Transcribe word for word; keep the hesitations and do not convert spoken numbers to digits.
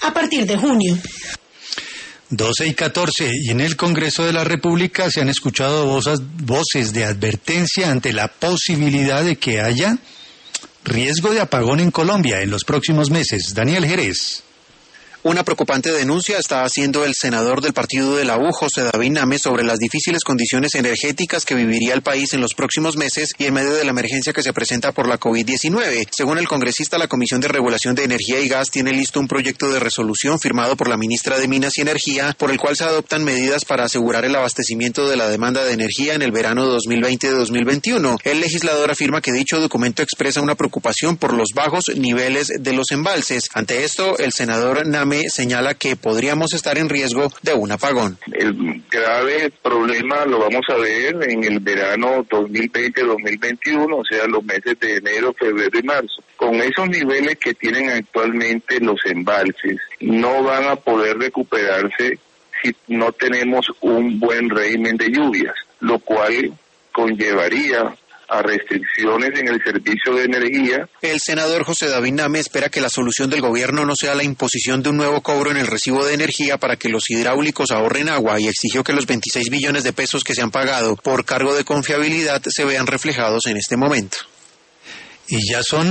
a partir de junio. doce y catorce, y en el Congreso de la República se han escuchado voces, voces de advertencia ante la posibilidad de que haya riesgo de apagón en Colombia en los próximos meses. Daniel Jerez. Una preocupante denuncia está haciendo el senador del partido de la U, José David Name, sobre las difíciles condiciones energéticas que viviría el país en los próximos meses y en medio de la emergencia que se presenta por la COVID diecinueve. Según el congresista, la Comisión de Regulación de Energía y Gas tiene listo un proyecto de resolución firmado por la ministra de Minas y Energía, por el cual se adoptan medidas para asegurar el abastecimiento de la demanda de energía en el verano dos mil veinte dos mil veintiuno. El legislador afirma que dicho documento expresa una preocupación por los bajos niveles de los embalses. Ante esto, el senador Name señala que podríamos estar en riesgo de un apagón. El grave problema lo vamos a ver en el verano dos mil veinte dos mil veintiuno, o sea, los meses de enero, febrero y marzo. Con esos niveles que tienen actualmente los embalses, no van a poder recuperarse si no tenemos un buen régimen de lluvias, lo cual conllevaría a restricciones en el servicio de energía. El senador José David Name espera que la solución del gobierno no sea la imposición de un nuevo cobro en el recibo de energía para que los hidráulicos ahorren agua, y exigió que los veintiséis billones de pesos que se han pagado por cargo de confiabilidad se vean reflejados en este momento. Y ya son